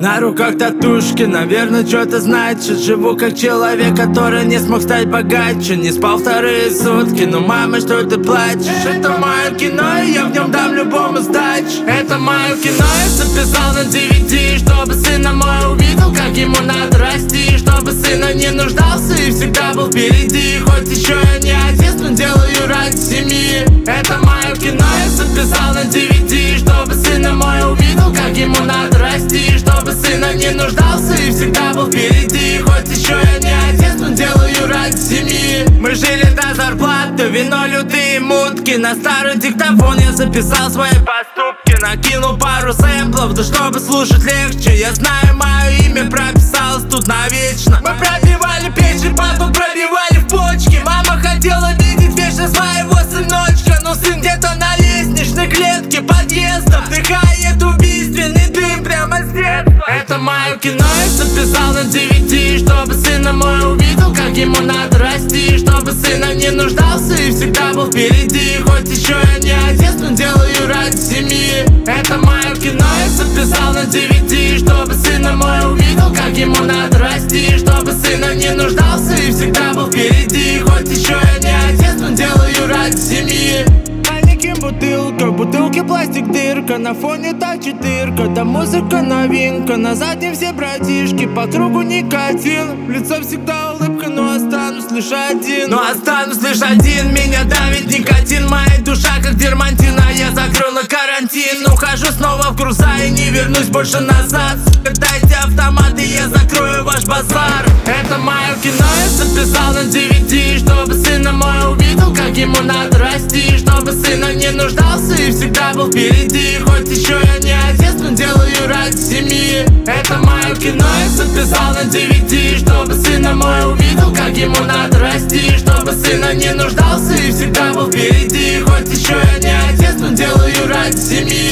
На руках татушки, наверное, что-то значит. Живу как человек, который не смог стать богаче. Не спал вторые сутки, но мама, что ты плачешь? Это мое кино, и я в нем дам любому сдачу. Это мое кино, я записал на DVD, чтобы сына мой увидел, как ему надо расти. Чтобы сына не нуждался и всегда был впереди. Хоть еще я не отец, но делаю ради семьи. Это мое кино, я записал на DVD, чтобы сына мой увидел, как ему надо расти. Чтобы сына не нуждался и всегда был впереди. Хоть еще я не отец, но делаю ради семьи. Мы жили до зарплаты, вино, лютые мутки. На старый диктофон я записал свои поступки. Накинул пару сэмплов, да чтобы слушать легче. Я знаю, мое имя прописалось тут навечно. Мы пробивали печень, папу пробивали в почки. Мама хотела видеть вечно своего сыночка, но сын где-то на лестничной клетке подъезда вдыхает убийственный дым прямо с детства. Это мое кино, я записал на DVD, чтобы сына мой увидел, как ему надо расти. Чтобы сына не нуждался и всегда был впереди. Хоть еще я не отец, но делаю ради семьи. Это мое кино, я записал на DVD, чтобы сына мой увидел, как ему надо расти. Чтобы сына не нуждался и всегда был впереди. Хоть еще я не отец, но делаю ради семьи. Бутылка, бутылки пластик дырка, на фоне та четырка, да музыка новинка. На заднем все братишки, по кругу никотин. Лицо всегда улыбка, но останусь лишь один. Меня давит никотин, моя душа как дермантин. А я закрыл на карантин, ухожу снова в груза и не вернусь больше назад. Дайте автомат и я закрою ваш базар. Это мое кино, я записал на DVD, чтобы сына мой увидел, как ему надо расти. Чтобы сына не нуждался и всегда был впереди. Хоть еще я не отец, но делаю ради семьи. Это мое кино, я записал на DVD, чтобы сына мой увидел, как ему надо расти. Чтобы сына не нуждался и всегда был впереди. Хоть еще я не отец, но делаю ради семьи.